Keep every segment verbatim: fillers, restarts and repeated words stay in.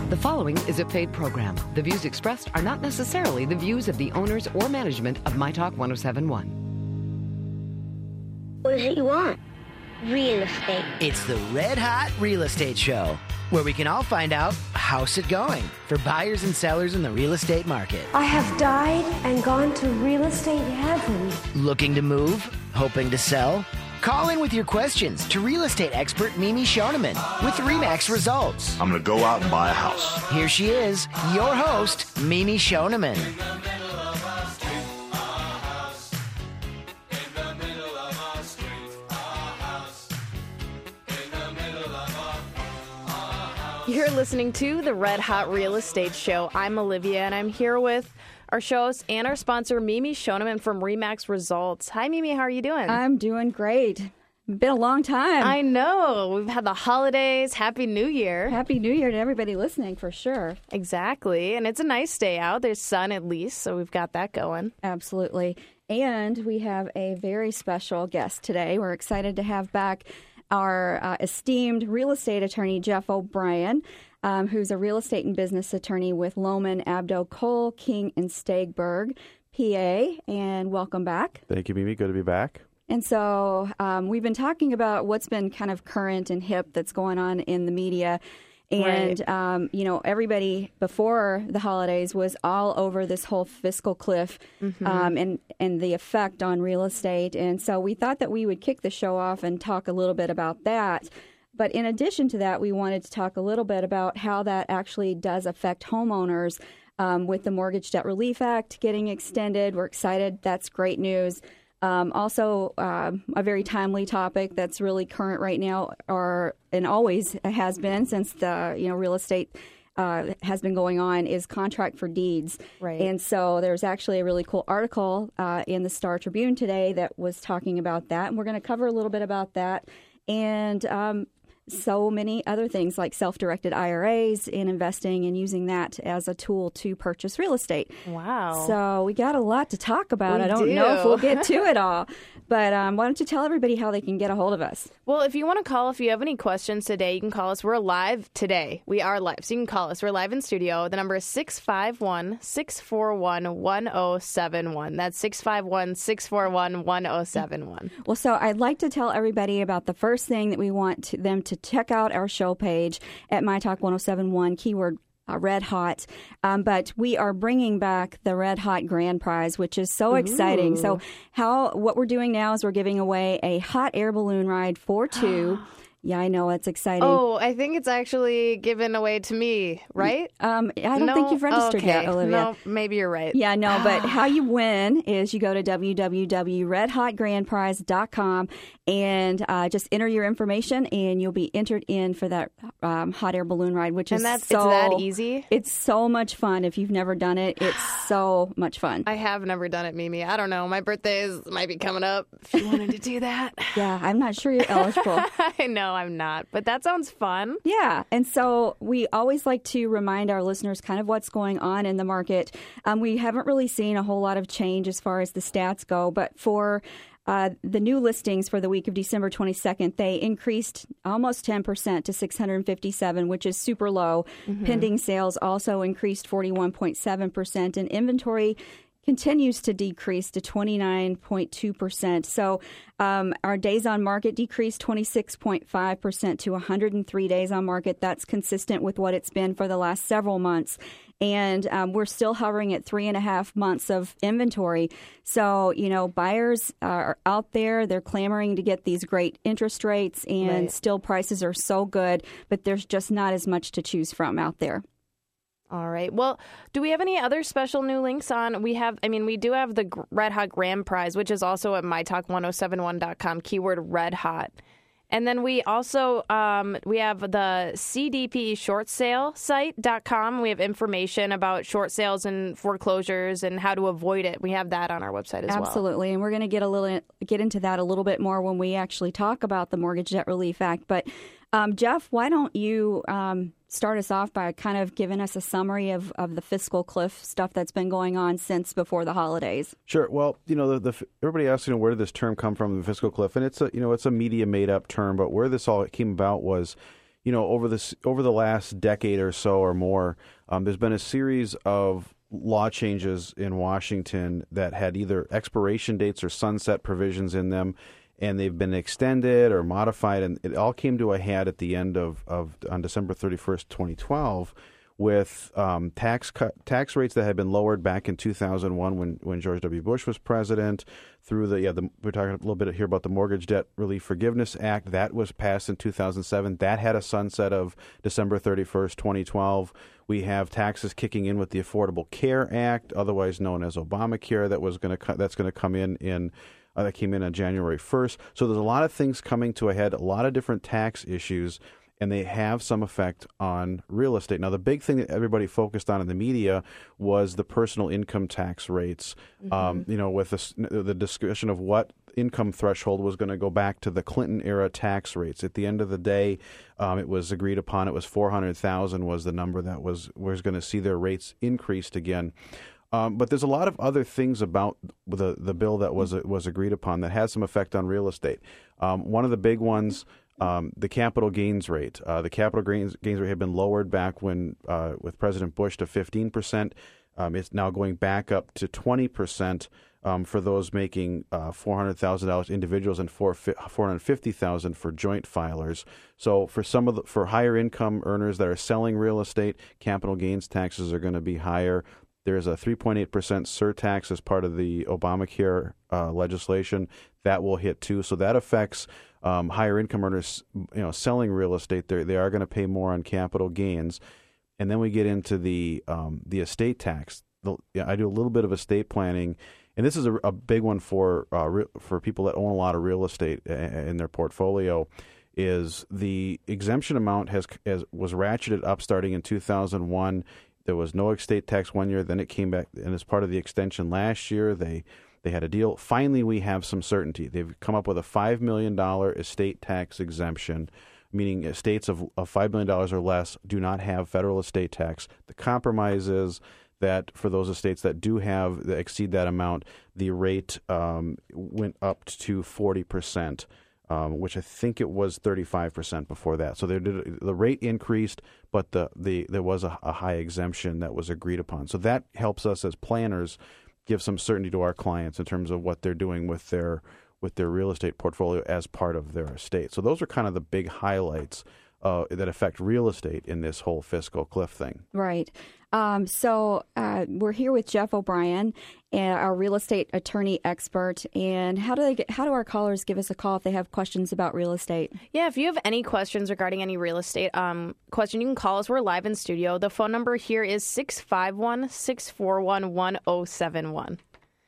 The following is a paid program. The views expressed are not necessarily the views of the owners or management of My Talk ten seventy-one. What is it you want? Real estate. It's the Red Hot Real Estate Show, where we can all find out how's it going for buyers and sellers in the real estate market. I have died and gone to real estate heaven. Looking to move? Hoping to sell? Call in with your questions to real estate expert Mimi Shoneman with RE/MAX Results. I'm going to go out and buy a house. Here she is, your host, Mimi Shoneman. You're listening to the Red Hot Real Estate Show. I'm Olivia, and I'm here with our show host and our sponsor, Mimi Shoneman from RE/MAX Results. Hi, Mimi. How are you doing? I'm doing great. Been a long time. I know. We've had the holidays. Happy New Year. Happy New Year to everybody listening, for sure. Exactly. And it's a nice day out. There's sun at least, so we've got that going. Absolutely. And we have a very special guest today. We're excited to have back our uh, esteemed real estate attorney, Jeff O'Brien, um, who's a real estate and business attorney with Lohman, Abdo, Cole, King, and Stegberg, P A. And welcome back. Thank you, Mimi. Good to be back. And so um, we've been talking about what's been kind of current and hip that's going on in the media. And, right. um, you know, everybody before the holidays was all over this whole fiscal cliff mm-hmm. um, and, and the effect on real estate. And so we thought that we would kick the show off and talk a little bit about that. But in addition to that, we wanted to talk a little bit about how that actually does affect homeowners um, with the Mortgage Debt Relief Act getting extended. We're excited. That's great news. Um, also, uh, a very timely topic that's really current right now, or and always has been since the you know real estate uh, has been going on, is contract for deeds. Right. And so there's actually a really cool article uh, in the Star Tribune today that was talking about that, and we're going to cover a little bit about that and um, so many other things like self-directed I R As and investing and using that as a tool to purchase real estate. Wow. So we got a lot to talk about. We I don't do. know if we'll get to it all. But um, why don't you tell everybody how they can get a hold of us? Well, if you want to call, if you have any questions today, you can call us. We're live today. We are live. So you can call us. We're live in studio. The number is six five one, six four one, one oh seven one. That's six five one, six four one, one oh seven one. Well, so I'd like to tell everybody about the first thing that we want to, them to check out our show page at My Talk ten seventy-one, keyword Uh, Red Hot, um, but we are bringing back the Red Hot Grand Prize, which is so exciting. Ooh. So, how what we're doing now is we're giving away a hot air balloon ride for two. Yeah, I know, it's exciting. Oh, I think it's actually given away to me, right? Um, I don't no? think you've registered okay. yet, Olivia. No, maybe you're right. Yeah, no, but how you win is you go to w w w dot red hot grand prize dot com and uh, just enter your information, and you'll be entered in for that um, hot air balloon ride, which and is that's, so it's that easy? It's so much fun. If you've never done it, it's so much fun. I have never done it, Mimi. I don't know. My birthday is, might be coming up. If you wanted to do that. Yeah, I'm not sure you're eligible. I know I'm not, but that sounds fun. Yeah, and so we always like to remind our listeners kind of what's going on in the market. Um, we haven't really seen a whole lot of change as far as the stats go, but for Uh, the new listings for the week of December twenty-second, they increased almost ten percent to six hundred fifty-seven, which is super low. Mm-hmm. Pending sales also increased forty-one point seven percent, and inventory continues to decrease to twenty-nine point two percent. So um, our days on market decreased twenty-six point five percent to one hundred three days on market. That's consistent with what it's been for the last several months. And um, we're still hovering at three and a half months of inventory. So, you know, buyers are out there. They're clamoring to get these great interest rates, and right. still prices are so good, but there's just not as much to choose from out there. All right. Well, do we have any other special new links on? We have, I mean, we do have the Red Hot Grand Prize, which is also at my talk ten seventy-one dot com, keyword Red Hot. And then we also, um, we have the C D P short sale site dot com. We have information about short sales and foreclosures and how to avoid it. We have that on our website as Absolutely. well. Absolutely. And we're going to get a little get into that a little bit more when we actually talk about the Mortgage Debt Relief Act. But um, Jeff, why don't you um, start us off by kind of giving us a summary of, of the fiscal cliff stuff that's been going on since before the holidays? Sure. Well, you know, the, the everybody asks, you know, where did this term come from, the fiscal cliff? And it's a, you know, it's a media made up term, but where this all came about was, you know, over this over the last decade or so or more, um, there's been a series of law changes in Washington that had either expiration dates or sunset provisions in them, and they've been extended or modified, and it all came to a head at the end of, of on December thirty-first, twenty twelve, with um, tax cut, tax rates that had been lowered back in two thousand one when, when George W. Bush was president. Through the yeah, the, we're talking a little bit here about the Mortgage Debt Relief Forgiveness Act that was passed in two thousand seven. That had a sunset of December thirty-first, twenty twelve. We have taxes kicking in with the Affordable Care Act, otherwise known as Obamacare, that was going to that's going to come in in uh, that came in on January first. So there's a lot of things coming to a head, a lot of different tax issues, and they have some effect on real estate. Now, the big thing that everybody focused on in the media was the personal income tax rates, mm-hmm. um, you know, with the, the discussion of what income threshold was going to go back to the Clinton-era tax rates. At the end of the day, um, it was agreed upon. It was four hundred thousand was the number that was was going to see their rates increased again. Um, but there's a lot of other things about the the bill that was was agreed upon that has some effect on real estate. Um, one of the big ones. Um, the capital gains rate. Uh, the capital gains, gains rate had been lowered back when uh, with President Bush to fifteen percent. Um, it's now going back up to twenty percent um, for those making uh, four hundred thousand dollars individuals and four hundred fifty thousand dollars for joint filers. So for some of the, for higher income earners that are selling real estate, capital gains taxes are going to be higher. There's a three point eight percent surtax as part of the Obamacare uh, legislation that will hit too. So that affects um, higher income earners, you know, selling real estate. They they are going to pay more on capital gains, and then we get into the um, the estate tax. The, yeah, I do a little bit of estate planning, and this is a, a big one for uh, re- for people that own a lot of real estate in their portfolio. Is the exemption amount has, has was ratcheted up starting in two thousand one. There was no estate tax one year, then it came back, and as part of the extension last year, they they had a deal. Finally, we have some certainty. They've come up with a five million dollars estate tax exemption, meaning estates of, of five million dollars or less do not have federal estate tax. The compromise is that for those estates that do have, that exceed that amount, the rate um, went up to forty percent. Um, which I think it was thirty-five percent before that. So there did, the rate increased, but the, the there was a, a high exemption that was agreed upon. So that helps us as planners give some certainty to our clients in terms of what they're doing with their with their real estate portfolio as part of their estate. So those are kind of the big highlights uh, that affect real estate in this whole fiscal cliff thing. Right. Um, so uh, we're here with Jeff O'Brien, uh, our real estate attorney expert. And how do they get, how do our callers give us a call if they have questions about real estate? Yeah, if you have any questions regarding any real estate um, question, you can call us. We're live in studio. The phone number here is six five one, six four one, one oh seven one.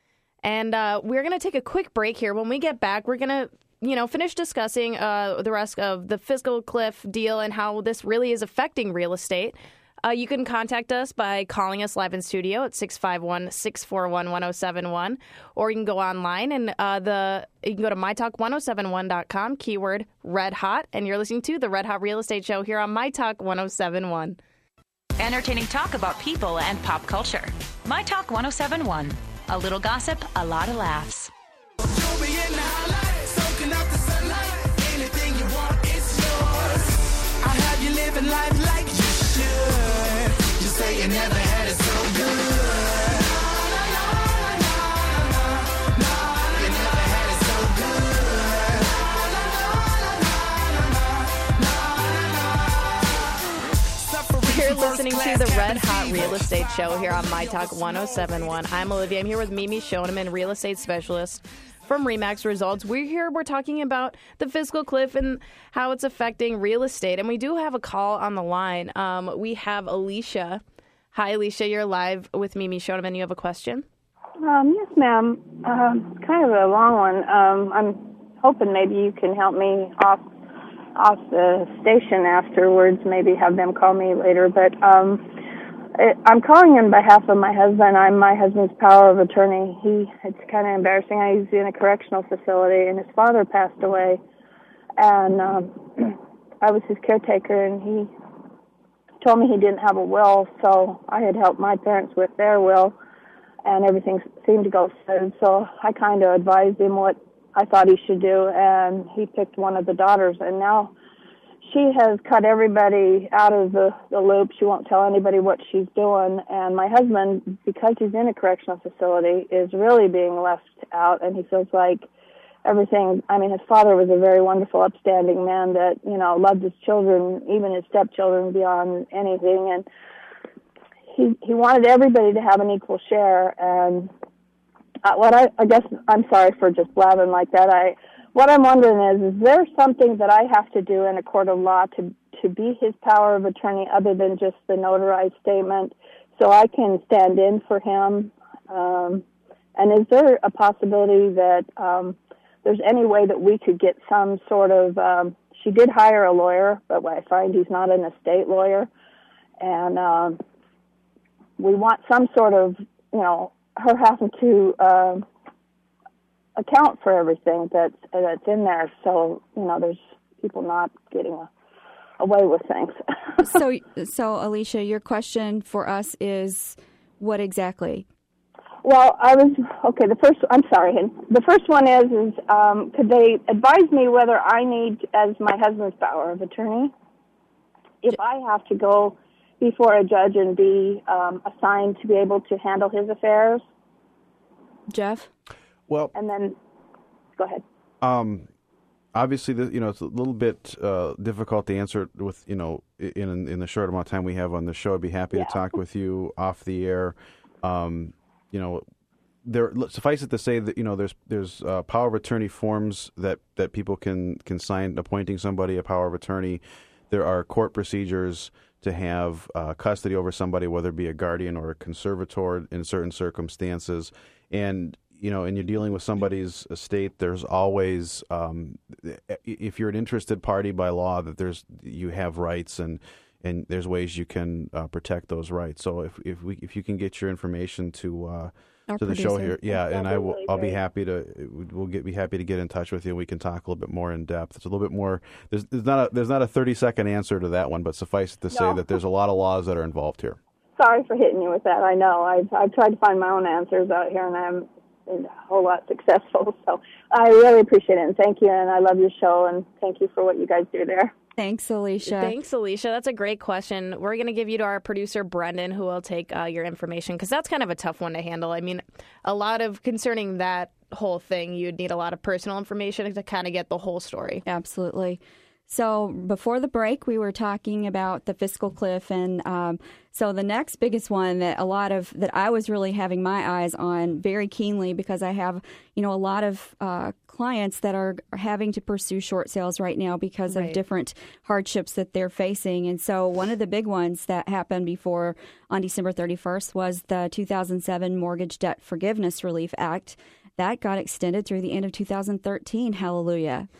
And uh, we're going to take a quick break here. When we get back, we're going to you know, finish discussing uh, the rest of the fiscal cliff deal and how this really is affecting real estate. Uh, you can contact us by calling us live in studio at six five one, six four one, one oh seven one, or you can go online and uh, the you can go to my talk one oh seven one dot com, keyword Red Hot, and you're listening to the Red Hot Real Estate Show here on My Talk one oh seven one. Entertaining talk about people and pop culture. My Talk one oh seven one. A little gossip, a lot of laughs. Life like you should. You say you never had it so good. No, no, no, no, no, you never had it so good. No, no, no, no, no, no, no. You're listening to the Red Hot Real Estate Show here on My Talk one oh seven one. I'm Olivia. I'm here with Mimi Shoneman, real estate specialist from RE/MAX Results. We're here, we're talking about the fiscal cliff and how it's affecting real estate. And we do have a call on the line. Um, we have Alicia. Hi, Alicia. You're live with Mimi Shoneman. You have a question? Um, yes, ma'am. Um, kind of a long one. Um, I'm hoping maybe you can help me off off the station afterwards, maybe have them call me later. But um, it, I'm calling on behalf of my husband. I'm my husband's power of attorney. He It's kind of embarrassing. He's in a correctional facility, and his father passed away. And um, I was his caretaker, and he told me he didn't have a will, so I had helped my parents with their will, and everything seemed to go smooth. So I kind of advised him what I thought he should do, and he picked one of the daughters, and now she has cut everybody out of the, the loop. She won't tell anybody what she's doing. And my husband, because he's in a correctional facility, is really being left out. And he feels like everything, I mean, his father was a very wonderful, upstanding man that, you know, loved his children, even his stepchildren, beyond anything. And he he wanted everybody to have an equal share. And uh, what I, I guess, I'm sorry for just blabbing like that. I What I'm wondering is, is there something that I have to do in a court of law to, to be his power of attorney other than just the notarized statement so I can stand in for him? Um, and is there a possibility that um, there's any way that we could get some sort of, um, she did hire a lawyer, but I find he's not an estate lawyer. And um, we want some sort of, you know, her having to uh, account for everything that's that's in there, so you know there's people not getting a, away with things. so, so Alicia, your question for us is what exactly? Well, I was okay. The first, I'm sorry. The first one is is um, could they advise me whether I need, as my husband's power of attorney, if I have to go before a judge and be um, assigned to be able to handle his affairs? Jeff? Well, and then go ahead. Um, obviously, the, you know, it's a little bit uh, difficult to answer with, you know, in in the short amount of time we have on the show. I'd be happy yeah. to talk with you off the air. Um, you know, there suffice it to say that you know there's there's uh, power of attorney forms that, that people can can sign appointing somebody a power of attorney. There are court procedures to have uh, custody over somebody, whether it be a guardian or a conservator in certain circumstances, and you know, and you're dealing with somebody's estate, there's always, um, if you're an interested party by law, that there's you have rights and and there's ways you can uh, protect those rights. So if if we if you can get your information to uh, to the show here, yeah, That's and I will really I'll be great. happy to we'll get be happy to get in touch with you. We can talk a little bit more in depth. It's a little bit more. There's, there's not a there's not a thirty second answer to that one, but suffice it to say No. that there's a lot of laws that are involved here. Sorry for hitting you with that. I know I've I've tried to find my own answers out here, and I'm a whole lot successful. So I really appreciate it, and thank you, and I love your show, and thank you for what you guys do there. Thanks, Alicia. Thanks, Alicia. That's a great question. We're going to give you to our producer, Brendan, who will take uh, your information, because that's kind of a tough one to handle. I mean, a lot of concerning that whole thing, you'd need a lot of personal information to kind of get the whole story. Absolutely. So before the break, we were talking about the fiscal cliff, and um, so the next biggest one that a lot of that I was really having my eyes on very keenly, because I have you know a lot of uh, clients that are having to pursue short sales right now because Right. of different hardships that they're facing. And so one of the big ones that happened before on December thirty-first was the two thousand seven Mortgage Debt Forgiveness Relief Act that got extended through the end of two thousand thirteen. Hallelujah.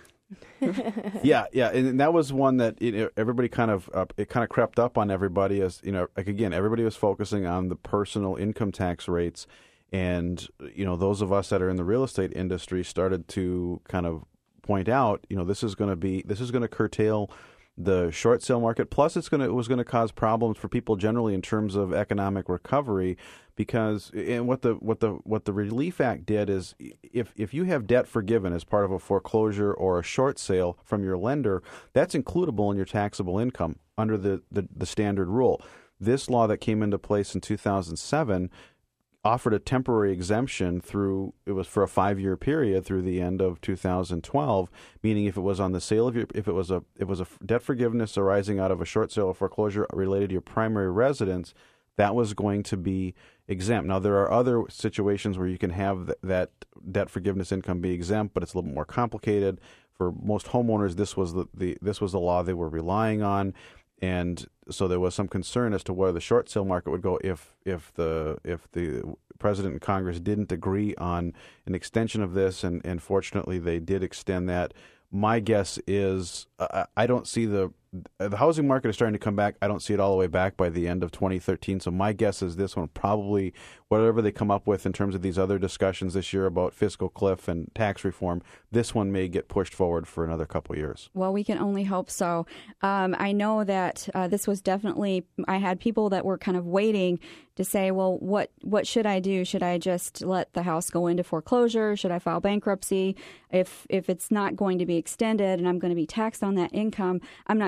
yeah, yeah, and that was one that you know, everybody kind of uh, it kind of crept up on everybody as you know, like again, everybody was focusing on the personal income tax rates, and you know, those of us that are in the real estate industry started to kind of point out, you know, this is going to be this is going to curtail the short sale market. Plus, it's going to it was going to cause problems for people generally in terms of economic recovery, because and what the what the what the Relief Act did is if if you have debt forgiven as part of a foreclosure or a short sale from your lender, that's includable in your taxable income under the the, the standard rule. This law that came into place in two thousand seven offered a temporary exemption through, it was for a five-year period through the end of two thousand twelve, meaning if it was on the sale of your, if it was a, it was a debt forgiveness arising out of a short sale or foreclosure related to your primary residence, that was going to be exempt. Now, there are other situations where you can have th- that debt forgiveness income be exempt, but it's a little bit more complicated. For most homeowners, this was the, the this was the law they were relying on. And so there was some concern as to where the short sale market would go if if the if the President and Congress didn't agree on an extension of this, and, and fortunately they did extend that. My guess is uh, I don't see the the housing market is starting to come back. I don't see it all the way back by the end of twenty thirteen. So my guess is this one probably, whatever they come up with in terms of these other discussions this year about fiscal cliff and tax reform, this one may get pushed forward for another couple of years. Well, we can only hope so. Um, I know that uh, this was definitely, I had people that were kind of waiting to say, well, what what should I do? Should I just let the house go into foreclosure? Should I file bankruptcy? If if it's not going to be extended and I'm going to be taxed on that income, I'm not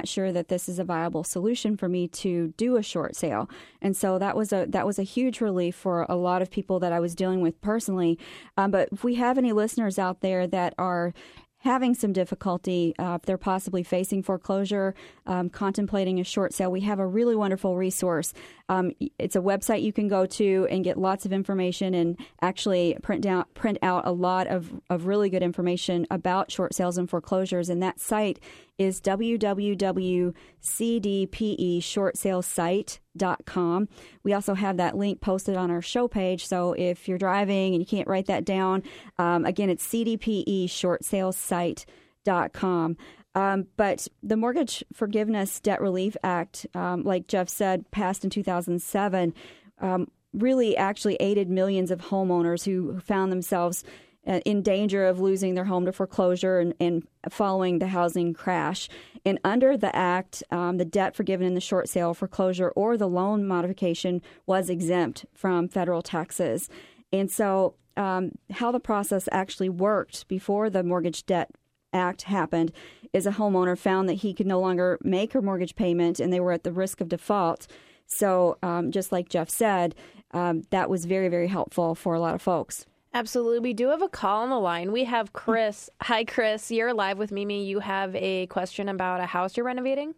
sure that this is a viable solution for me to do a short sale. And so that was a that was a huge relief for a lot of people that I was dealing with personally. Um, but if we have any listeners out there that are having some difficulty, uh, if they're possibly facing foreclosure, um, contemplating a short sale, we have a really wonderful resource. Um, it's a website you can go to and get lots of information and actually print out print out a lot of, of really good information about short sales and foreclosures. And that site is w w w dot c d p e short sale site dot com. We also have that link posted on our show page. So if you're driving and you can't write that down, um, again, it's c d p e short sale site dot com. Um, but the Mortgage Forgiveness Debt Relief Act, um, like Jeff said, passed in two thousand seven, um, really actually aided millions of homeowners who found themselves in danger of losing their home to foreclosure and, and following the housing crash. And under the act, um, the debt forgiven in the short sale, foreclosure, or the loan modification was exempt from federal taxes. And so um, how the process actually worked before the Mortgage Debt Act happened is a homeowner found that he could no longer make her mortgage payment and they were at the risk of default. So um, just like Jeff said, um, that was very, very helpful for a lot of folks. Absolutely. We do have a call on the line. We have Chris. Hi, Chris. You're live with Mimi. You have a question about a house you're renovating?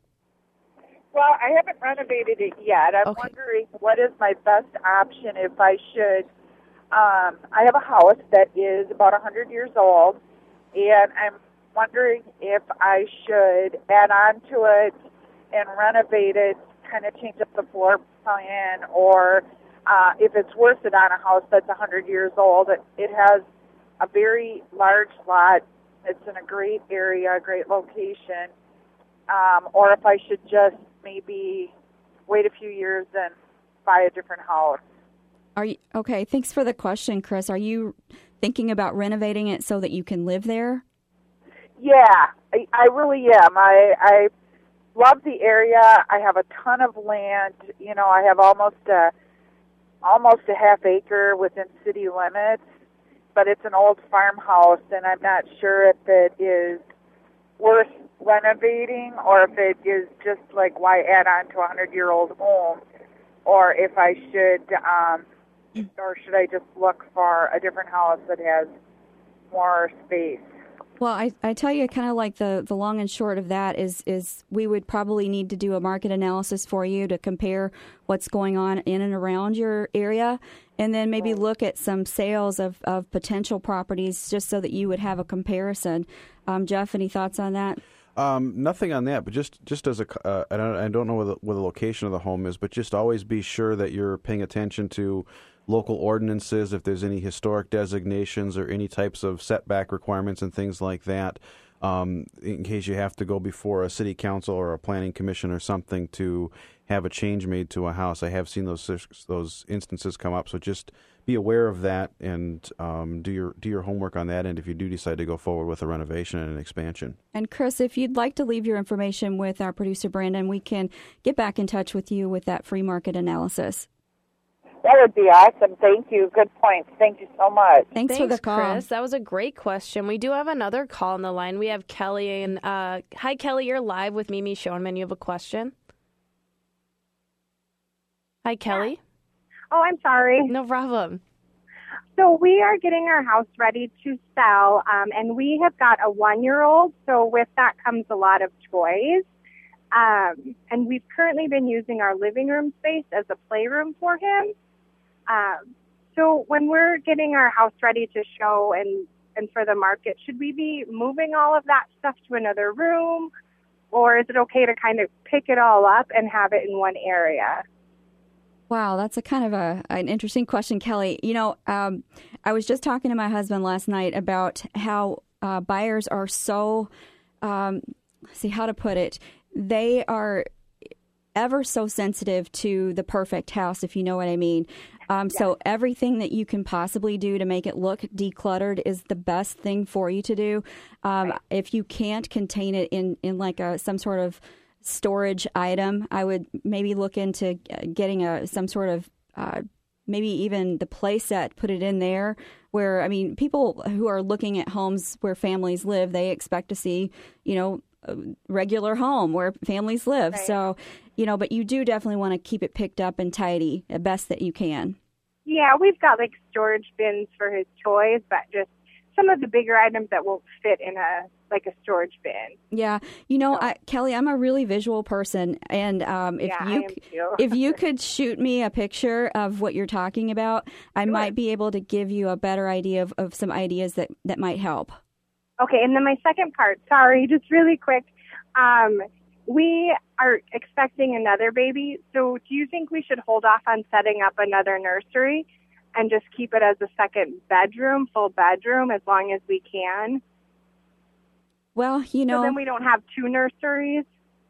Well, I haven't renovated it yet. I'm okay. wondering what is my best option if I should. Um, I have a house that is about one hundred years old, and I'm wondering if I should add on to it and renovate it, kind of change up the floor plan, or Uh, if it's worth it on a house that's one hundred years old. It, it has a very large lot. It's in a great area, a great location. Um, or if I should just maybe wait a few years and buy a different house. Are you okay? Thanks for the question, Chris. Are you thinking about renovating it so that you can live there? Yeah, I, I really am. I, I love the area. I have a ton of land. You know, I have almost a almost a half acre within city limits, but it's an old farmhouse, and I'm not sure if it is worth renovating or if it is just like why add on to a hundred-year-old home, or if I should, um, or should I just look for a different house that has more space. Well, I, I tell you, kind of like the, the long and short of that is is we would probably need to do a market analysis for you to compare what's going on in and around your area, and then maybe look at some sales of, of potential properties just so that you would have a comparison. Um, Jeff, any thoughts on that? Um, nothing on that, but just, just as a, uh, I don't, I don't know where the, where the location of the home is, but just always be sure that you're paying attention to local ordinances, if there's any historic designations or any types of setback requirements and things like that, um, in case you have to go before a city council or a planning commission or something to have a change made to a house. I have seen those those instances come up, so just be aware of that and um, do your do your homework on that end if you do decide to go forward with a renovation and an expansion. And Chris, if you'd like to leave your information with our producer Brandon, we can get back in touch with you with that free market analysis. That would be awesome. Thank you. Good points. Thank you so much. Thanks, Thanks for the call, Chris. That was a great question. We do have another call on the line. We have Kelly. And uh, hi, Kelly. You're live with Mimi Schoenman. You have a question? Hi, Kelly. Oh, I'm sorry. No problem. So we are getting our house ready to sell, um, and we have got a one-year-old. So with that comes a lot of toys. Um, and we've currently been using our living room space as a playroom for him. Um, so when we're getting our house ready to show and, and for the market, should we be moving all of that stuff to another room, or is it okay to kind of pick it all up and have it in one area? Wow, that's a kind of a an interesting question, Kelly. You know, um, I was just talking to my husband last night about how uh, buyers are so, um, let's see how to put it, they are ever so sensitive to the perfect house, if you know what I mean. Um, yeah. So everything that you can possibly do to make it look decluttered is the best thing for you to do. Um, right. If you can't contain it in, in like a some sort of storage item, I would maybe look into getting a some sort of uh, maybe even the play set, put it in there where, I mean, people who are looking at homes where families live, they expect to see, you know, a regular home where families live. Right. So, you know, but you do definitely want to keep it picked up and tidy the best that you can. Yeah, we've got like storage bins for his toys, but just some of the bigger items that won't fit in a like a storage bin. Yeah, you know, I, Kelly, I'm a really visual person, and um, if Yeah, I you am too. if you could shoot me a picture of what you're talking about, I Sure. might be able to give you a better idea of, of some ideas that, that might help. Okay, and then my second part, sorry, just really quick. Um, we are expecting another baby, so do you think we should hold off on setting up another nursery and just keep it as a second bedroom, full bedroom, as long as we can? Well, you know, So then we don't have two nurseries?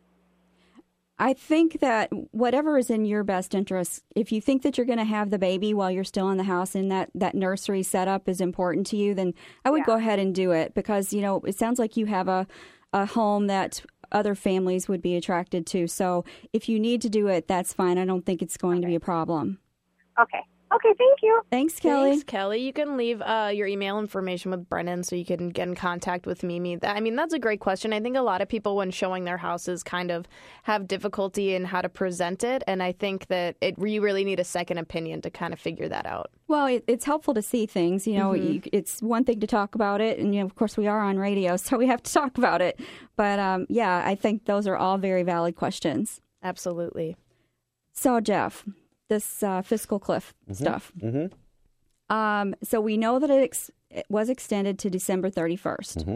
I think that whatever is in your best interest, if you think that you're going to have the baby while you're still in the house and that, that nursery setup is important to you, then I would Yeah. go ahead and do it because, you know, it sounds like you have a, a home that other families would be attracted to. So if you need to do it, that's fine. I don't think it's going to be a problem. Okay. Okay, thank you. Thanks, Kelly. Thanks, Kelly. You can leave uh, your email information with Brennan so you can get in contact with Mimi. That, I mean, that's a great question. I think a lot of people, when showing their houses, kind of have difficulty in how to present it. And I think that it you really need a second opinion to kind of figure that out. Well, it, it's helpful to see things. You know, Mhm. you, it's one thing to talk about it. And, you know, of course, we are on radio, so we have to talk about it. But, um, yeah, I think those are all very valid questions. Absolutely. So, Jeff, this uh, fiscal cliff Mhm. stuff. Mm-hmm. Um, so we know that it, ex- it was extended to December thirty-first. Mm-hmm.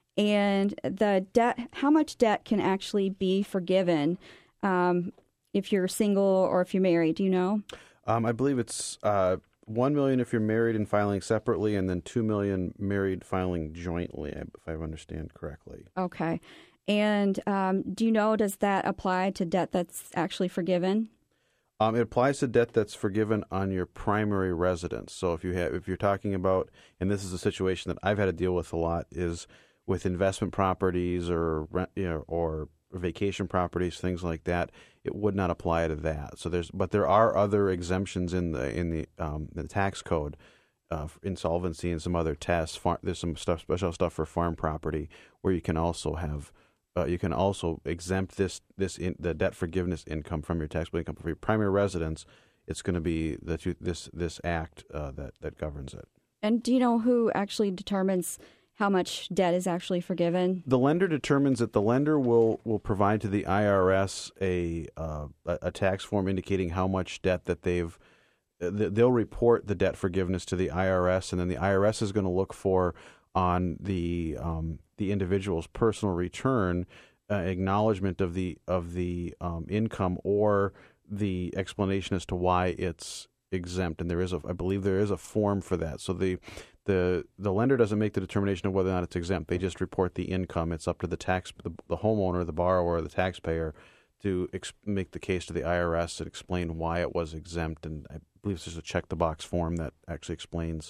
And the debt, how much debt can actually be forgiven um, if you're single or if you're married? Do you know? Um, I believe it's uh, one million if you're married and filing separately, and then two million married filing jointly, if I understand correctly. Okay. And um, do you know, does that apply to debt that's actually forgiven? Um, it applies to debt that's forgiven on your primary residence. So if you have, if you're talking about, and this is a situation that I've had to deal with a lot, is with investment properties or rent, you know, or vacation properties, things like that, it would not apply to that. So there's, but there are other exemptions in the in the um, the tax code, uh, insolvency and some other tests. Far, there's some stuff, special stuff for farm property where you can also have. Uh, you can also exempt this this in, the debt forgiveness income from your taxable income for your primary residence. It's going to be the two, this this act uh, that that governs it. And do you know who actually determines how much debt is actually forgiven? The lender determines that the lender will, will provide to the I R S a uh, a, a tax form indicating how much debt that they've. They'll report the debt forgiveness to the I R S, and then the I R S is going to look for on the um, the individual's personal return uh, acknowledgement of the of the um, income or the explanation as to why it's exempt. And there is a, I believe there is a form for that. So the the the lender doesn't make the determination of whether or not it's exempt. They just report the income. It's up to the tax the, the homeowner, the borrower, or the taxpayer to ex- make the case to the I R S and explain why it was exempt. And I believe there's a check the box form that actually explains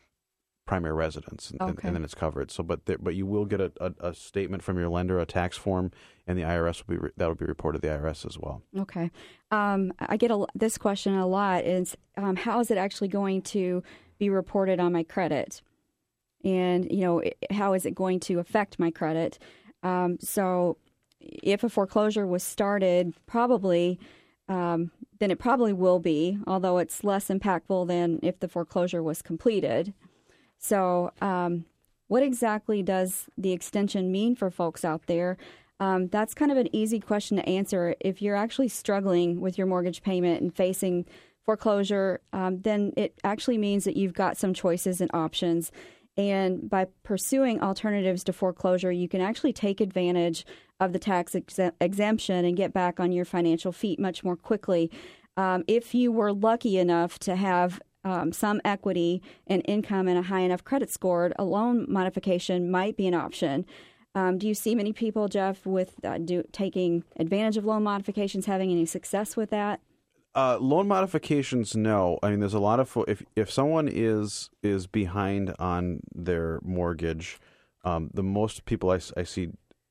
primary residence, and, Okay. and then it's covered. So, but there, but you will get a, a, a statement from your lender, a tax form, and the I R S will be re- that will be reported to the I R S as well. Okay. Um, I get a, this question a lot is um, how is it actually going to be reported on my credit? And, you know, it- how is it going to affect my credit? Um, so if a foreclosure was started, probably, um, then it probably will be, although it's less impactful than if the foreclosure was completed. So um, what exactly does the extension mean for folks out there? Um, that's kind of an easy question to answer. If you're actually struggling with your mortgage payment and facing foreclosure, um, then it actually means that you've got some choices and options. And by pursuing alternatives to foreclosure, you can actually take advantage of the tax ex- exemption and get back on your financial feet much more quickly. Um, if you were lucky enough to have um, some equity and income and a high enough credit score, a loan modification might be an option. Um, do you see many people, Jeff, with uh, do, taking advantage of loan modifications, having any success with that? Uh, loan modifications, no. I mean, there's a lot of fo- if if someone is is behind on their mortgage, um, the most people I, s- I see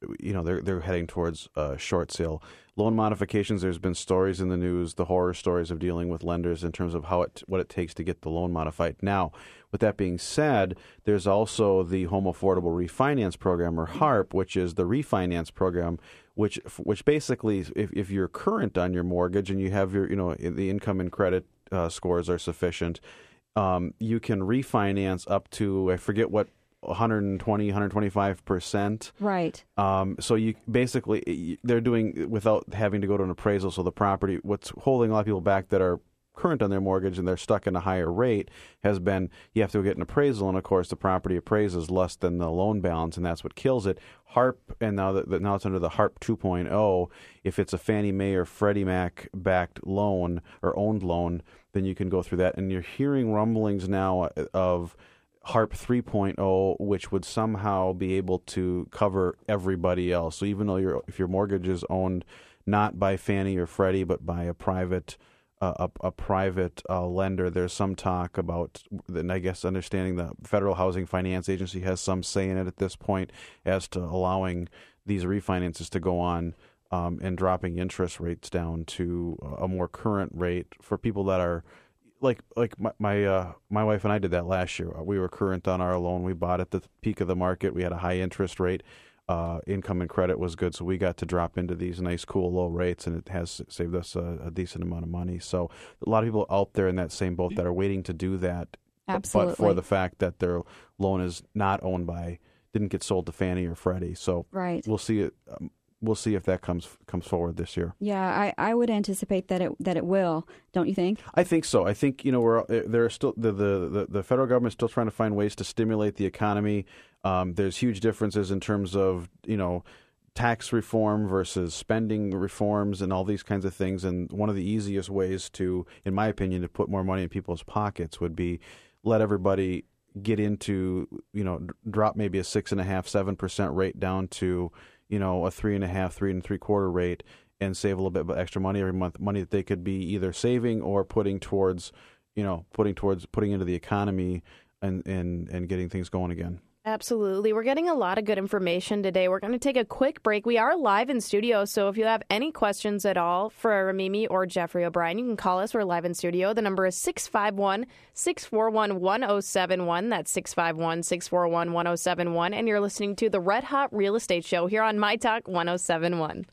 you know, they're they're heading towards uh, short sale. Loan modifications, there's been stories in the news, the horror stories of dealing with lenders in terms of how it what it takes to get the loan modified. Now, with that being said, there's also the Home Affordable Refinance Program, or HARP, which is the refinance program, which which basically, if, if you're current on your mortgage and you have your, you know, the income and credit uh, scores are sufficient, um, you can refinance up to, I forget what, one twenty, one twenty-five percent. Right. Um, so you basically, they're doing without having to go to an appraisal. So the property, what's holding a lot of people back that are current on their mortgage and they're stuck in a higher rate has been you have to get an appraisal. And of course, the property appraises less than the loan balance, and that's what kills it. HARP, and now that now it's under the HARP two point oh, if it's a Fannie Mae or Freddie Mac backed loan or owned loan, then you can go through that. And you're hearing rumblings now of HARP three point oh, which would somehow be able to cover everybody else. So even though your if your mortgage is owned not by Fannie or Freddie, but by a private uh, a, a private uh, lender, there's some talk about, and I guess understanding the Federal Housing Finance Agency has some say in it at this point as to allowing these refinances to go on um, and dropping interest rates down to a more current rate for people that are Like like my my, uh, my wife and I did that last year. We were current on our loan. We bought at the peak of the market. We had a high interest rate. Uh, income and credit was good, so we got to drop into these nice, cool, low rates, and it has saved us a, a decent amount of money. So a lot of people out there in that same boat that are waiting to do that, Absolutely. but for the fact that their loan is not owned by, didn't get sold to Fannie or Freddie. So right. we'll see it. Um, We'll see if that comes comes forward this year. Yeah, I, I would anticipate that it that it will. Don't you think? I think so. I think you know we're there are still the the, the, the federal government is still trying to find ways to stimulate the economy. Um, there's huge differences in terms of you know tax reform versus spending reforms and all these kinds of things. And one of the easiest ways to, in my opinion, to put more money in people's pockets would be let everybody get into you know drop maybe a six and a half seven percent rate down to you know, a three and a half, three and three quarter rate, and save a little bit of extra money every month, money that they could be either saving or putting towards, you know, putting towards putting into the economy and and, and getting things going again. Absolutely. We're getting a lot of good information today. We're going to take a quick break. We are live in studio, so if you have any questions at all for Mimi or Jeffrey O'Brien, you can call us. We're live in studio. The number is six five one, six four one, one oh seven one. That's six five one, six four one, one oh seven one. And you're listening to the Red Hot Real Estate Show here on My Talk one oh seven one.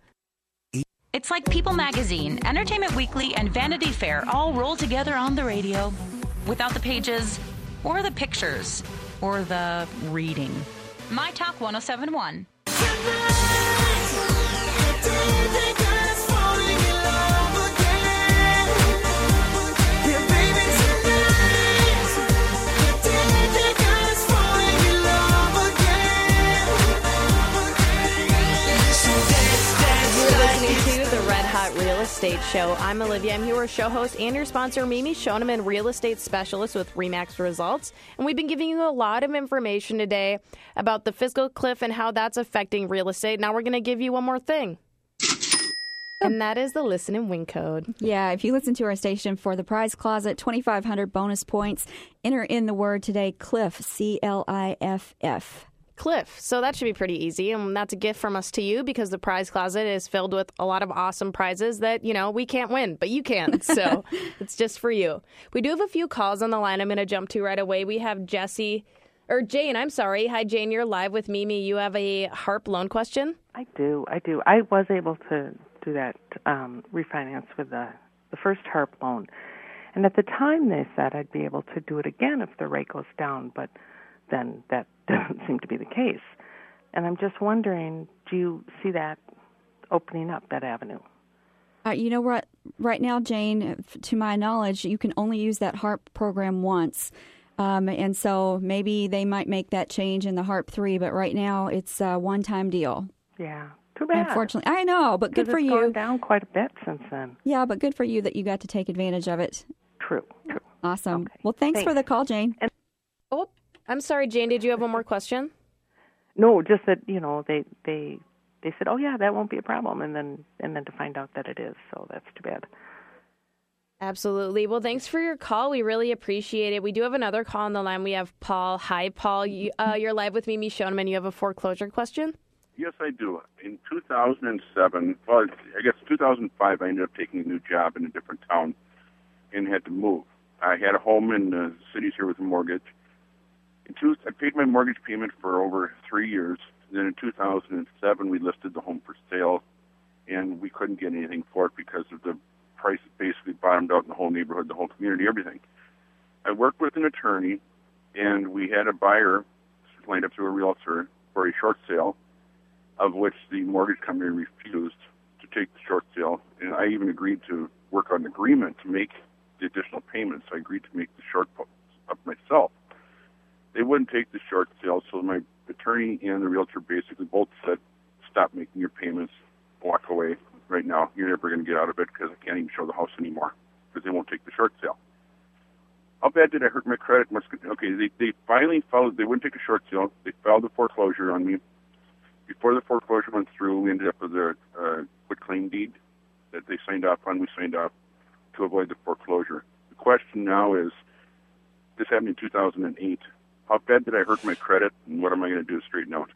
It's like People Magazine, Entertainment Weekly, and Vanity Fair all roll together on the radio without the pages or the pictures. Or the reading. My Talk one oh seven one. Real Estate Show. I'm Olivia. I'm your show host and your sponsor, Mimi Shoneman, real estate specialist with RE/MAX Results. And we've been giving you a lot of information today about the fiscal cliff and how that's affecting real estate. Now we're going to give you one more thing. And that is the listen and win code. Yeah, if you listen to our station for the prize closet, twenty-five hundred bonus points. Enter in the word today, CLIFF, C L I F F. Cliff. So that should be pretty easy. And that's a gift from us to you because the prize closet is filled with a lot of awesome prizes that, you know, we can't win, but you can. So it's just for you. We do have a few calls on the line I'm going to jump to right away. We have Jesse, or Jane, I'm sorry. Hi, Jane. You're live with Mimi. You have a HARP loan question? I do. I do. I was able to do that um, refinance with the, the first HARP loan. And at the time they said I'd be able to do it again if the rate goes down, but then that doesn't seem to be the case. And I'm just wondering, do you see that opening up, that avenue? Uh, you know what? Right now, Jane, to my knowledge, you can only use that HARP program once. Um, and so maybe they might make that change in the HARP three, but right now it's a one-time deal. Yeah, too bad. Unfortunately, I know, but good for it's you. It's gone down quite a bit since then. Yeah, but good for you that you got to take advantage of it. True, true. Awesome. Okay. Well, thanks, thanks for the call, Jane. And oh, I'm sorry, Jane. Did you have one more question? No, just that, you know, they they they said, oh, yeah, that won't be a problem, and then and then to find out that it is, so that's too bad. Absolutely. Well, thanks for your call. We really appreciate it. We do have another call on the line. We have Paul. Hi, Paul. You, uh, you're live with Mimi Shoneman. You have a foreclosure question? Yes, I do. In two thousand seven, well, I guess two thousand five, I ended up taking a new job in a different town and had to move. I had a home in the cities here with a mortgage. In two, I paid my mortgage payment for over three years. Then in two thousand seven, we listed the home for sale, and we couldn't get anything for it because of the price basically bottomed out in the whole neighborhood, the whole community, everything. I worked with an attorney, and we had a buyer lined up through a realtor for a short sale, of which the mortgage company refused to take the short sale. And I even agreed to work on an agreement to make the additional payments. I agreed to make the short up myself. They wouldn't take the short sale, so my attorney and the realtor basically both said, stop making your payments, walk away right now. You're never going to get out of it because I can't even show the house anymore because they won't take the short sale. How bad did I hurt my credit? Okay, they, they finally filed, they wouldn't take a short sale. They filed a foreclosure on me. Before the foreclosure went through, we ended up with a uh, quitclaim deed that they signed off on. We signed off to avoid the foreclosure. The question now is, this happened in two thousand eight. How bad did I hurt my credit, and what am I going to do to straighten out?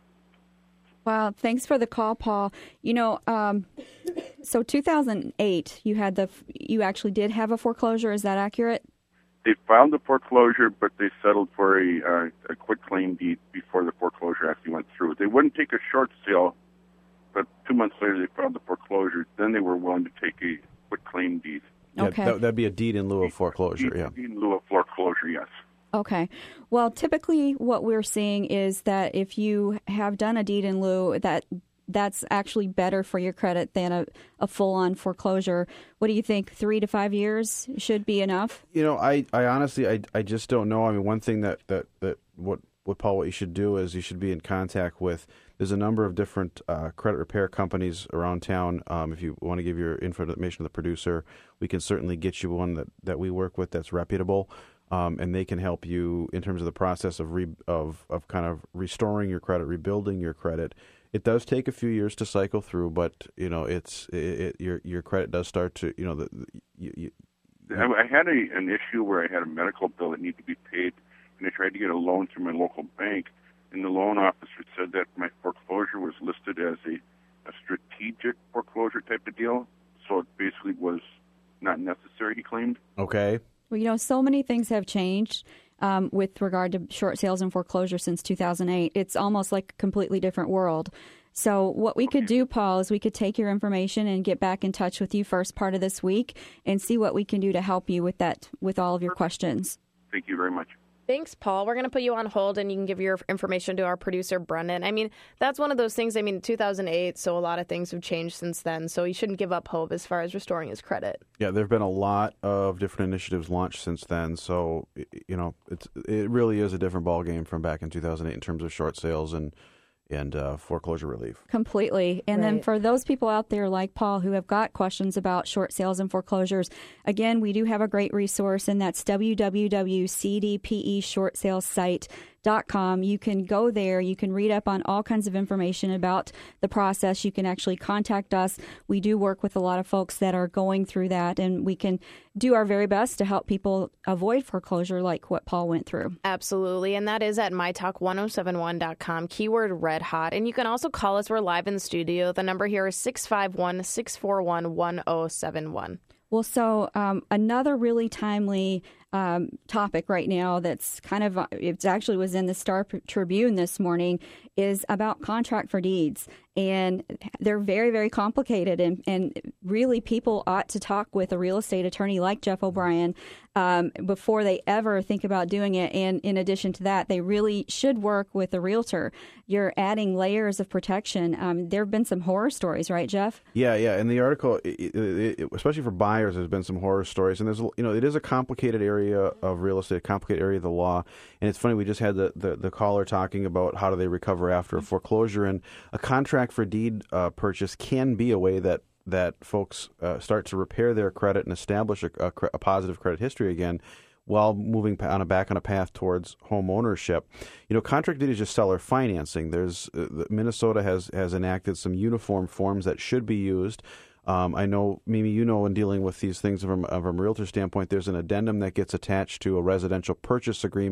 Wow, thanks for the call, Paul. You know, um, so two thousand eight, you had the, you actually did have a foreclosure. Is that accurate? They filed the foreclosure, but they settled for a, uh, a quitclaim deed before the foreclosure actually went through. They wouldn't take a short sale, but two months later they filed the foreclosure. Then they were willing to take a quitclaim deed. Yeah, Okay. that, that'd be a deed in lieu of foreclosure, Deed, yeah. deed in lieu of foreclosure, yes. Okay. Well, typically what we're seeing is that if you have done a deed in lieu, that that's actually better for your credit than a, a full-on foreclosure. What do you think? Three to five years should be enough? You know, I, I honestly, I, I just don't know. I mean, one thing that, that, that what, what, Paul, what you should do is you should be in contact with, there's a number of different uh, credit repair companies around town. Um, if you want to give your information to the producer, we can certainly get you one that, that we work with that's reputable. Um, and they can help you in terms of the process of re, of of kind of restoring your credit, rebuilding your credit. It does take a few years to cycle through, but you know it's it, it, your your credit does start to you know the, the you, you, I, I had a, an issue where I had a medical bill that needed to be paid, and I tried to get a loan through my local bank, and the loan officer said that my foreclosure was listed as a, a strategic foreclosure type of deal, so it basically was not necessary, he claimed. Okay. Well, you know, so many things have changed um, with regard to short sales and foreclosure since two thousand eight. It's almost like a completely different world. So what we could do, Paul, is we could take your information and get back in touch with you first part of this week and see what we can do to help you with that, with all of your questions. Thank you very much. Thanks, Paul. We're going to put you on hold, and you can give your information to our producer, Brendan. I mean, that's one of those things. I mean, two thousand eight, so a lot of things have changed since then. So you shouldn't give up hope as far as restoring his credit. Yeah, there have been a lot of different initiatives launched since then. So, you know, it's it really is a different ballgame from back in two thousand eight in terms of short sales and and uh, foreclosure relief. Completely. And then Right. for those people out there like Paul who have got questions about short sales and foreclosures, again, we do have a great resource, and that's w w w dot c d p e short sales site dot com. You can go there. You can read up on all kinds of information about the process. You can actually contact us. We do work with a lot of folks that are going through that, and we can do our very best to help people avoid foreclosure like what Paul went through. Absolutely. And that is at my talk ten seventy-one dot com, keyword red hot. And you can also call us. We're live in the studio. The number here is six five one, six four one, one oh seven one. Well, so um, another really timely um, topic right now that's kind of, it actually was in the Star Tribune this morning, is about contract for deeds. And they're very, very complicated. And, and really, people ought to talk with a real estate attorney like Jeff O'Brien um, before they ever think about doing it. And in addition to that, they really should work with a realtor. You're adding layers of protection. Um, there have been some horror stories, right, Jeff? Yeah, yeah. In the article, it, it, it, especially for buyers, there's been some horror stories, and there's you know it is a complicated area of real estate, a complicated area of the law. And it's funny, we just had the, the, the caller talking about how do they recover after a foreclosure, and a contract for deed uh, purchase can be a way that that folks uh, start to repair their credit and establish a, a, a positive credit history again, while moving on a back on a path towards home ownership. You know, contract deed is just seller financing. There's uh, Minnesota has has enacted some uniform forms that should be used. Um, I know, Mimi, you know, in dealing with these things from, from a realtor standpoint, there's an addendum that gets attached to a residential purchase agreement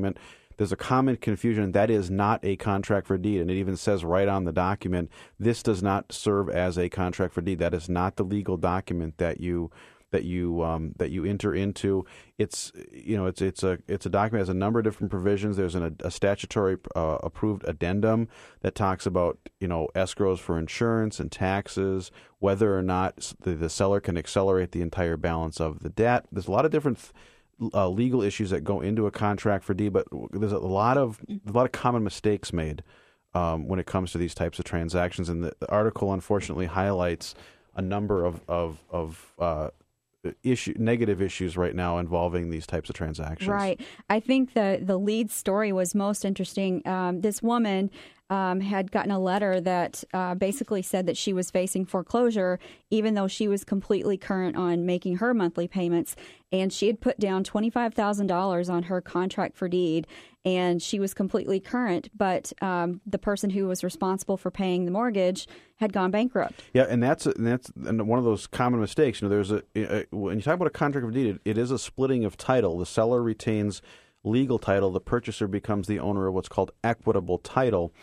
there's a common confusion. That is not a contract for deed, and it even says right on the document, this does not serve as a contract for deed. That is not the legal document that you that you um, that you enter into. It's you know it's it's a it's a document that has a number of different provisions. There's an, a statutory uh, approved addendum that talks about you know escrows for insurance and taxes, whether or not the, the seller can accelerate the entire balance of the debt. There's a lot of different uh, legal issues that go into a contract for deed, but there's a lot of a lot of common mistakes made um, when it comes to these types of transactions. And the, the article unfortunately highlights a number of of, of uh, issue negative issues right now involving these types of transactions. Right. I think the the lead story was most interesting. Um, this woman um, had gotten a letter that uh, basically said that she was facing foreclosure, even though she was completely current on making her monthly payments. And she had put down twenty-five thousand dollars on her contract for deed, and she was completely current. But um, the person who was responsible for paying the mortgage had gone bankrupt. Yeah, and that's and that's and one of those common mistakes. You know, there's a, a when you talk about a contract for deed, it, it is a splitting of title. The seller retains legal title. The purchaser becomes the owner of what's called equitable title,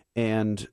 and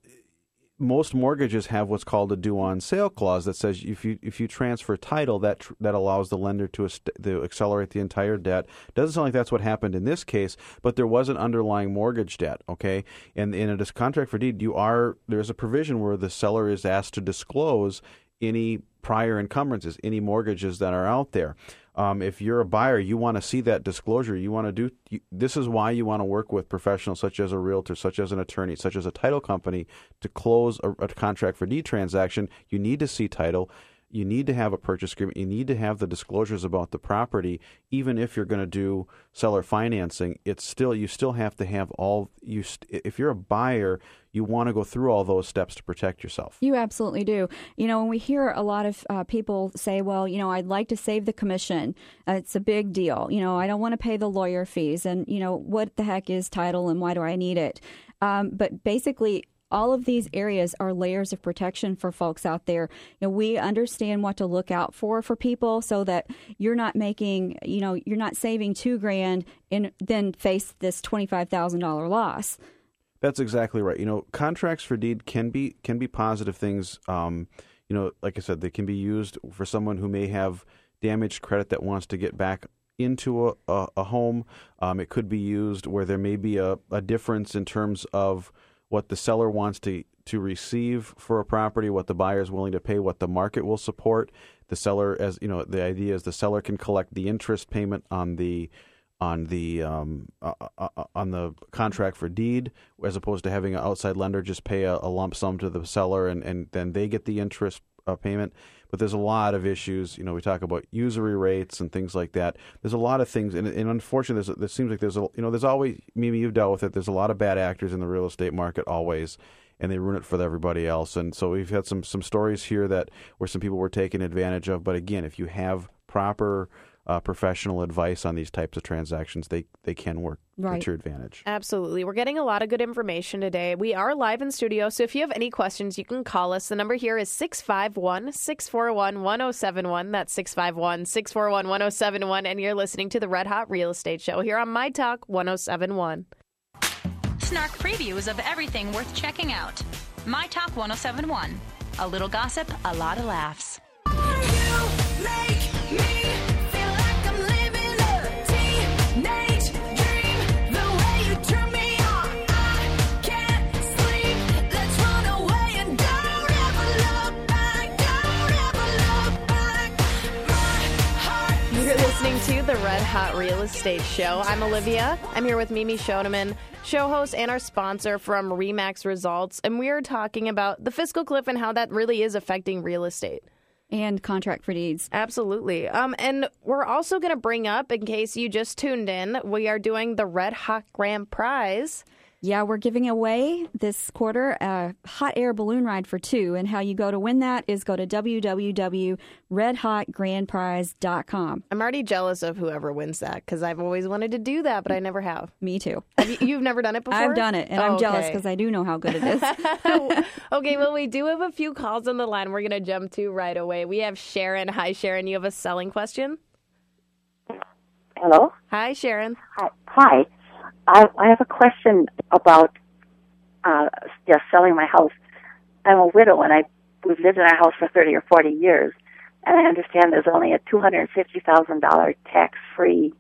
most mortgages have what's called a due on sale clause that says if you if you transfer title, that tr- that allows the lender to, est- to accelerate the entire debt. Doesn't sound like that's what happened in this case, but there was an underlying mortgage debt. Okay, and in a contract for deed, you are there's a provision where the seller is asked to disclose any prior encumbrances, any mortgages that are out there. Um, if you're a buyer, you want to see that disclosure. You want to do. You, this is why you want to work with professionals such as a realtor, such as an attorney, such as a title company to close a, a contract for deed transaction. You need to see title. You need to have a purchase agreement. You need to have the disclosures about the property. Even if you're going to do seller financing, it's still you still have to have all you. St- if you're a buyer, you want to go through all those steps to protect yourself. You absolutely do. You know, when we hear a lot of uh, people say, well, you know, I'd like to save the commission. Uh, it's a big deal. You know, I don't want to pay the lawyer fees. And, you know, what the heck is title and why do I need it? Um, but basically, all of these areas are layers of protection for folks out there. You know, we understand what to look out for for people so that you're not making, you know, you're not saving two grand and then face this twenty-five thousand dollars loss. That's exactly right. You know, contracts for deed can be can be positive things. Um, you know, like I said, they can be used for someone who may have damaged credit that wants to get back into a, a, a home. Um, it could be used where there may be a, a difference in terms of what the seller wants to, to receive for a property, what the buyer is willing to pay, what the market will support. The seller, as you know, the idea is the seller can collect the interest payment on the on the um, uh, uh, on the contract for deed, as opposed to having an outside lender just pay a, a lump sum to the seller and, and then they get the interest uh, payment. But there's a lot of issues. You know, we talk about usury rates and things like that. There's a lot of things, and, and unfortunately, there's, there seems like there's a you know there's always Mimi, you've dealt with it. There's a lot of bad actors in the real estate market always, and they ruin it for everybody else. And so we've had some some stories here that where some people were taken advantage of. But again, if you have proper Uh, professional advice on these types of transactions, they, they can work right. to your advantage. Absolutely. We're getting a lot of good information today. We are live in studio, so if you have any questions, you can call us. The number here is six five one, six four one, one oh seven one. That's six five one, six four one, one oh seven one, and you're listening to the Red Hot Real Estate Show here on My Talk one oh seven one. Snark previews of everything worth checking out. My Talk one oh seven one. A little gossip, a lot of laughs. You make me to the Red Hot Real Estate Show. I'm Olivia. I'm here with Mimi Shoneman, show host and our sponsor from RE/MAX Results, and we are talking about the fiscal cliff and how that really is affecting real estate. And contract for deeds. Absolutely. Um, and we're also going to bring up, in case you just tuned in, we are doing the Red Hot Grand Prize. Yeah, we're giving away this quarter a hot air balloon ride for two. And how you go to win that is go to w w w dot red hot grand prize dot com. I'm already jealous of whoever wins that because I've always wanted to do that, but I never have. Me too. Have you, you've never done it before? I've done it, and oh, I'm okay. jealous because I do know how good it is. Okay, well, we do have a few calls on the line we're going to jump to right away. We have Sharon. Hi, Sharon. You have a selling question? Hello? Hi, Sharon. Hi. Hi. I, I have a question about uh, yeah, selling my house. I'm a widow, and I we've lived in our house for thirty or forty years, and I understand there's only a two hundred fifty thousand dollars tax-free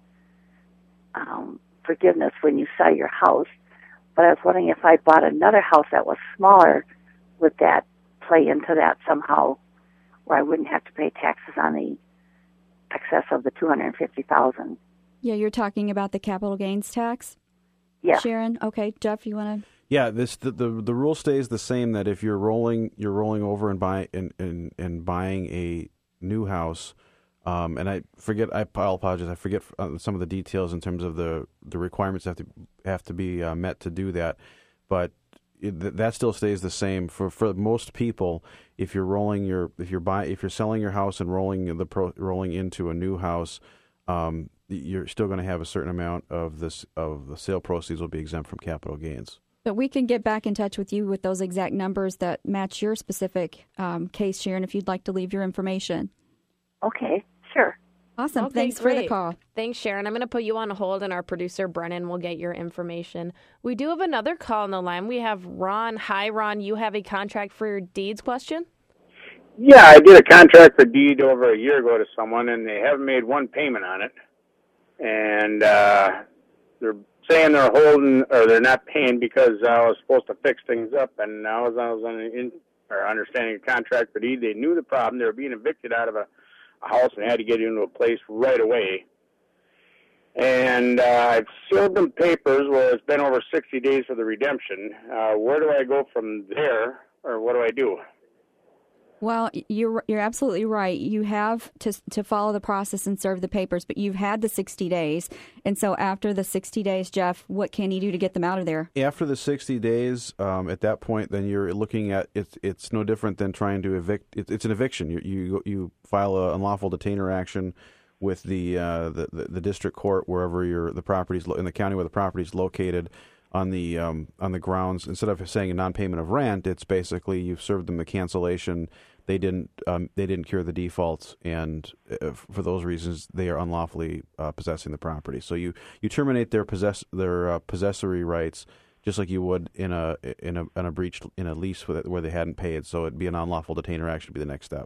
um, forgiveness when you sell your house. But I was wondering if I bought another house that was smaller, would that play into that somehow, where I wouldn't have to pay taxes on the excess of the two hundred fifty thousand dollars? Yeah, you're talking about the capital gains tax? Yeah. Sharon? Okay. Jeff, you want to? Yeah, this the, the the rule stays the same, that if you're rolling you're rolling over and buy and, and, and buying a new house, um, and I forget I apologize I forget some of the details in terms of the, the requirements that have to have to be uh, met to do that, but it, that still stays the same for, for most people. If you're rolling your if you're buy if you're selling your house and rolling the pro, rolling into a new house, um, you're still going to have a certain amount of this of the sale proceeds will be exempt from capital gains. But we can get back in touch with you with those exact numbers that match your specific um, case, Sharon, if you'd like to leave your information. Okay, sure. Awesome. Okay, Thanks great. for the call. Thanks, Sharon. I'm going to put you on hold, and our producer, Brennan, will get your information. We do have another call on the line. We have Ron. Hi, Ron. You have a contract for your deeds question? Yeah, I did a contract for deed over a year ago to someone, and they haven't made one payment on it. And uh, they're saying they're holding, or they're not paying because I was supposed to fix things up, and I was, I was on in, or understanding a contract for deed. They knew the problem. They were being evicted out of a, a house and had to get into a place right away. And uh, I've sealed them papers where it's been over sixty days for the redemption. Uh, where do I go from there, or what do I do? Well, you're you're absolutely right. You have to to follow the process and serve the papers, but you've had the sixty days. And so after the sixty days, Jeff, what can you do to get them out of there? After the sixty days, um, at that point, then you're looking at it's it's no different than trying to evict. It, it's an eviction. You you you file an unlawful detainer action with the, uh, the the the district court wherever your the property's lo- in the county where the property is located. On the um, on the grounds, instead of saying a non-payment of rent, it's basically you've served them the cancellation. They didn't um, they didn't cure the defaults, and uh, for those reasons, they are unlawfully uh, possessing the property. So you, you terminate their possess their uh, possessory rights just like you would in a in a in a breach in a lease where they hadn't paid. So it'd be an unlawful detainer action would be the next step.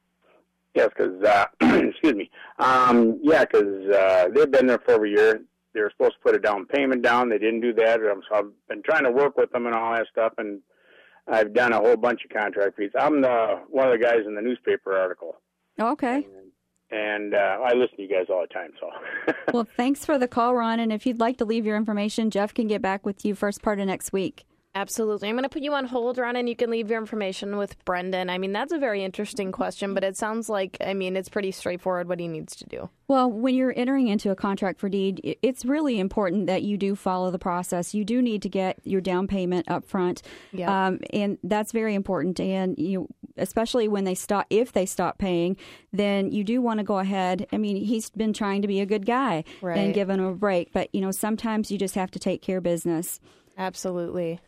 Yes, because uh, excuse me. Um, yeah, because uh, they've been there for over a year. They were supposed to put a down payment down. They didn't do that. So I've been trying to work with them and all that stuff, and I've done a whole bunch of contract fees. I'm the one of the guys in the newspaper article. Okay. And uh, I listen to you guys all the time. So. Well, thanks for the call, Ron. And if you'd like to leave your information, Jeff can get back with you first part of next week. Absolutely. I'm going to put you on hold, Ron, and you can leave your information with Brendan. I mean, that's a very interesting question, but it sounds like, I mean, it's pretty straightforward what he needs to do. Well, when you're entering into a contract for deed, it's really important that you do follow the process. You do need to get your down payment up front, yeah. um, and that's very important. And you, especially when they stop, if they stop paying, then you do want to go ahead. I mean, he's been trying to be a good guy right. and giving him a break, but you know, sometimes you just have to take care of business. Absolutely.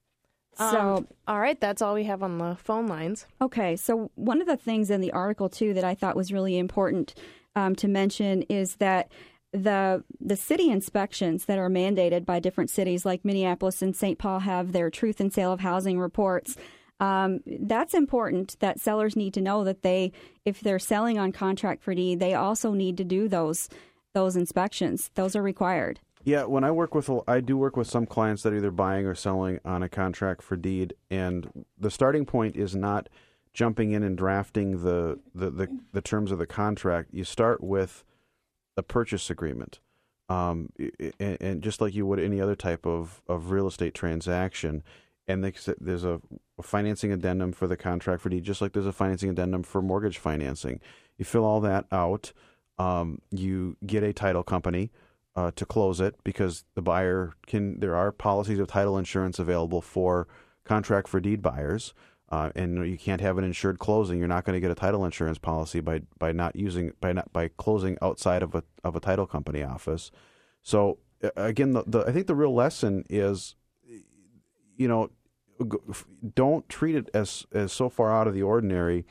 So, um, all right, that's all we have on the phone lines. Okay, so one of the things in the article, too, that I thought was really important um, to mention is that the the city inspections that are mandated by different cities, like Minneapolis and Saint Paul, have their truth and sale of housing reports. Um, that's important that sellers need to know that they, if they're selling on contract for deed, they also need to do those those inspections. Those are required. Yeah, when I work with, I do work with some clients that are either buying or selling on a contract for deed, and the starting point is not jumping in and drafting the, the, the, the terms of the contract. You start with a purchase agreement, um, and, and just like you would any other type of, of real estate transaction, and there's a financing addendum for the contract for deed, just like there's a financing addendum for mortgage financing. You fill all that out, um, you get a title company Uh, to close it, because the buyer can. There are policies of title insurance available for contract for deed buyers, uh, and you can't have an insured closing. You're not going to get a title insurance policy by by not using by not by closing outside of a of a title company office. So uh, again, the, the I think the real lesson is, you know, don't treat it as as so far out of the ordinary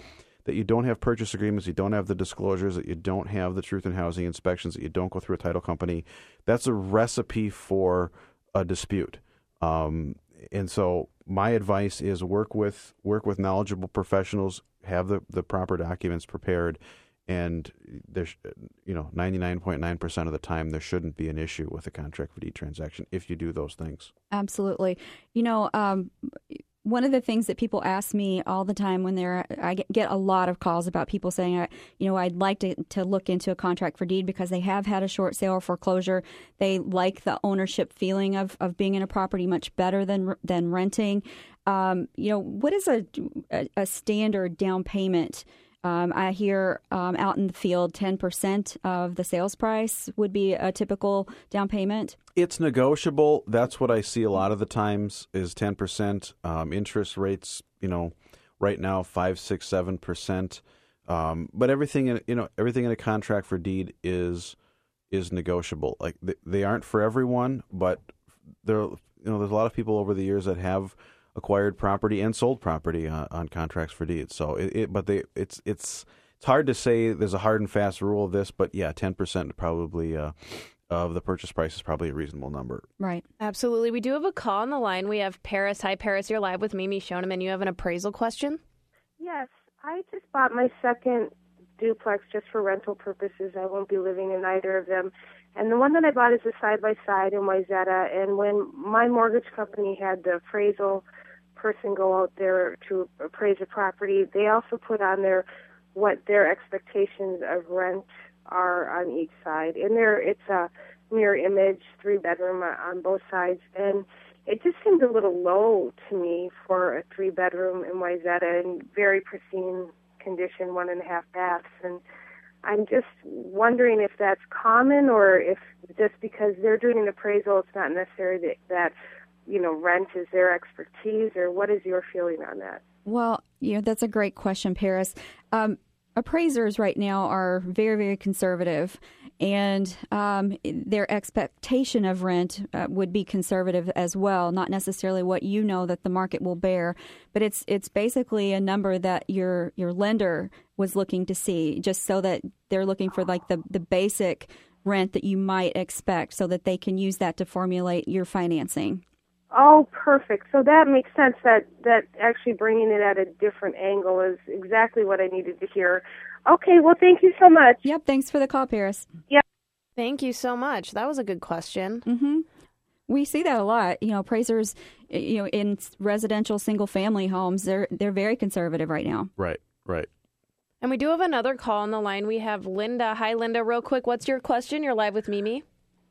that you don't have purchase agreements, you don't have the disclosures, that you don't have the truth in housing inspections, that you don't go through a title company, that's a recipe for a dispute. Um, and so my advice is work with work with knowledgeable professionals, have the, the proper documents prepared, and there's, you know, ninety-nine point nine percent of the time there shouldn't be an issue with a contract for deed transaction if you do those things. Absolutely. You know, um, one of the things that people ask me all the time when they're, I get a lot of calls about people saying, you know, I'd like to, to look into a contract for deed because they have had a short sale or foreclosure. They like the ownership feeling of, of being in a property much better than than renting. Um, you know, what is a, a, a standard down payment? Um, I hear um, out in the field, ten percent of the sales price would be a typical down payment. It's negotiable. That's what I see a lot of the times is ten percent. Um, interest rates, you know, right now five, six, seven percent. Um, but everything in you know everything in a contract for deed is is negotiable. Like they, they aren't for everyone, but there you know there's a lot of people over the years that have acquired property and sold property on, on contracts for deeds. So it, it but they it's it's it's hard to say there's a hard and fast rule of this, but yeah, ten percent probably uh, of the purchase price is probably a reasonable number. Right. Absolutely. We do have a call on the line. We have Paris. Hi, Paris. You're live with Mimi Shoneman. You have an appraisal question? Yes. I just bought my second duplex just for rental purposes. I won't be living in either of them. And the one that I bought is a side-by-side in Wayzata. And when my mortgage company had the appraisal person go out there to appraise a property, they also put on there what their expectations of rent are on each side. And there, it's a mirror image, three-bedroom on both sides. And it just seemed a little low to me for a three-bedroom in Wayzata in very pristine condition, one and a half baths. And I'm just wondering if that's common or if just because they're doing an appraisal, it's not necessary that, that you know, rent is their expertise, or what is your feeling on that? Well, you know, that's a great question, Paris. Um, appraisers right now are very, very conservative, and um, their expectation of rent uh, would be conservative as well, not necessarily what you know that the market will bear, but it's it's basically a number that your your lender was looking to see, just so that they're looking for like the, the basic rent that you might expect so that they can use that to formulate your financing. Oh, perfect. So that makes sense. That, that actually bringing it at a different angle is exactly what I needed to hear. Okay, well, thank you so much. Yep, thanks for the call, Paris. Yep. Thank you so much. That was a good question. Mm-hmm. We see that a lot. You know, appraisers, you know, in residential single-family homes, they're they're very conservative right now. Right, right. And we do have another call on the line. We have Linda. Hi, Linda. Real quick, what's your question? You're live with Mimi.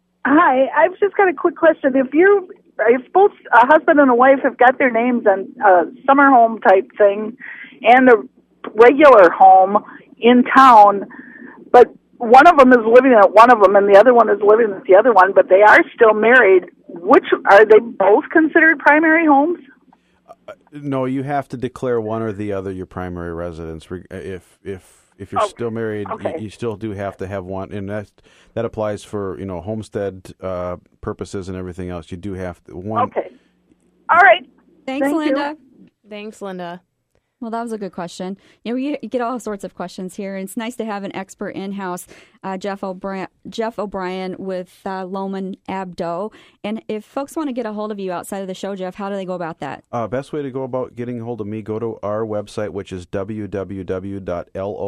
Hi, I've just got a quick question. If you, if both a husband and a wife have got their names on a summer home type thing and a regular home in town, but one of them is living at one of them and the other one is living at the other one, but they are still married, which are they both considered primary homes? Uh, no, you have to declare one or the other your primary residence. If if if you're oh, still married, okay. you, you still do have to have one, and that that applies for you know homestead uh, purposes and everything else. You do have to, one. Okay. All right. Thanks, Thank Linda. You. Thanks, Linda. Well, that was a good question. You know, you get all sorts of questions here, and it's nice to have an expert in-house, uh, Jeff O'Brien, Jeff O'Brien with uh, Lohman Abdo. And if folks want to get a hold of you outside of the show, Jeff, how do they go about that? Uh, best way to go about getting a hold of me, go to our website, which is w w w dot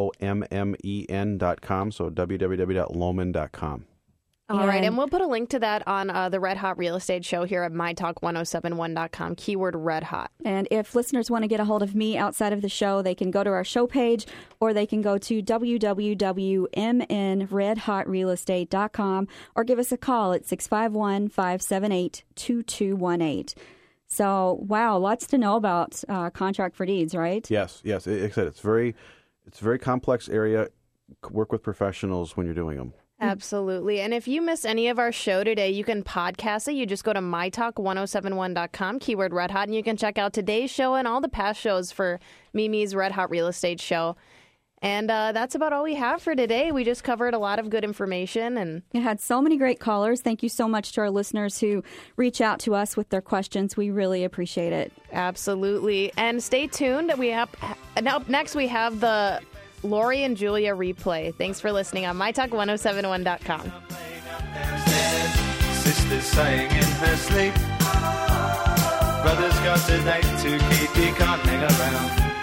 lommmen dot com, so w w w dot lohman dot com. All and, right, and we'll put a link to that on uh, the Red Hot Real Estate Show here at my talk ten seventy-one dot com, keyword Red Hot. And if listeners want to get a hold of me outside of the show, they can go to our show page, or they can go to w w w dot m n red hot real estate dot com, or give us a call at six five one, five seven eight, two two one eight. So, wow, lots to know about uh, contract for deeds, right? Yes, yes. Like I said, it's very, it's a very complex area. Work with professionals when you're doing them. Absolutely. And if you miss any of our show today, you can podcast it. You just go to my talk ten seventy-one dot com, keyword Red Hot, and you can check out today's show and all the past shows for Mimi's Red Hot Real Estate Show. And uh, that's about all we have for today. We just covered a lot of good information. And it had so many great callers. Thank you so much to our listeners who reach out to us with their questions. We really appreciate it. Absolutely. And stay tuned. We have up next we have the Lori and Julia replay. Thanks for listening on my talk ten seventy-one dot com. Sister's saying in her sleep, brother's got a date to keep, he can't hang around.